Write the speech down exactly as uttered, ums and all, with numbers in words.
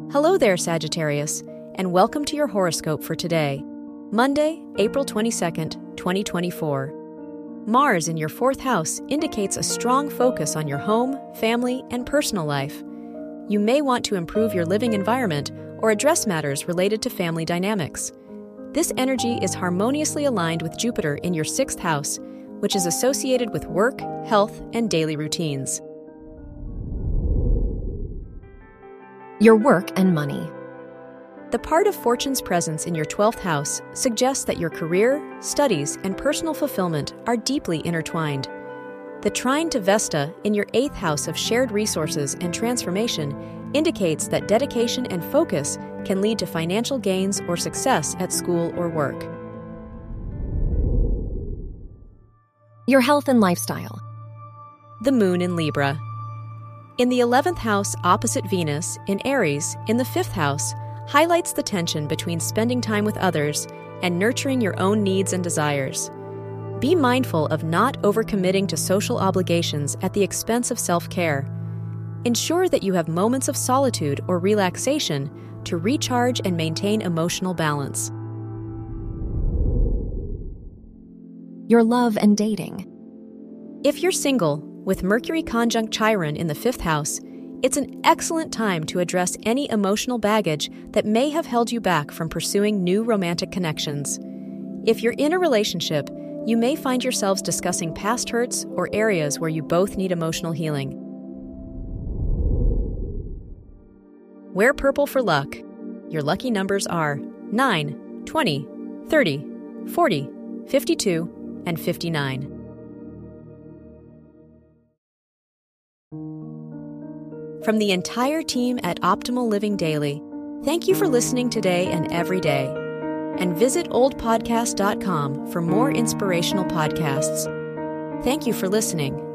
Hello there, Sagittarius, and welcome to your horoscope for today, Monday, April twenty-second, twenty twenty-four. Mars in your fourth house indicates a strong focus on your home, family, and personal life. You may want to improve your living environment or address matters related to family dynamics. This energy is harmoniously aligned with Jupiter in your sixth house, which is associated with work, health, and daily routines. Your work and money. The part of Fortune's presence in your twelfth house suggests that your career, studies, and personal fulfillment are deeply intertwined. The trine to Vesta in your eighth house of shared resources and transformation indicates that dedication and focus can lead to financial gains or success at school or work. Your health and lifestyle. The moon in Libra. In the eleventh house opposite Venus, in Aries, in the fifth house, highlights the tension between spending time with others and nurturing your own needs and desires. Be mindful of not overcommitting to social obligations at the expense of self-care. Ensure that you have moments of solitude or relaxation to recharge and maintain emotional balance. Your love and dating. If you're single, with Mercury conjunct Chiron in the fifth house, it's an excellent time to address any emotional baggage that may have held you back from pursuing new romantic connections. If you're in a relationship, you may find yourselves discussing past hurts or areas where you both need emotional healing. Wear purple for luck. Your lucky numbers are nine, twenty, thirty, forty, fifty-two, and fifty-nine. From the entire team at Optimal Living Daily, thank you for listening today and every day. And visit old podcast dot com for more inspirational podcasts. Thank you for listening.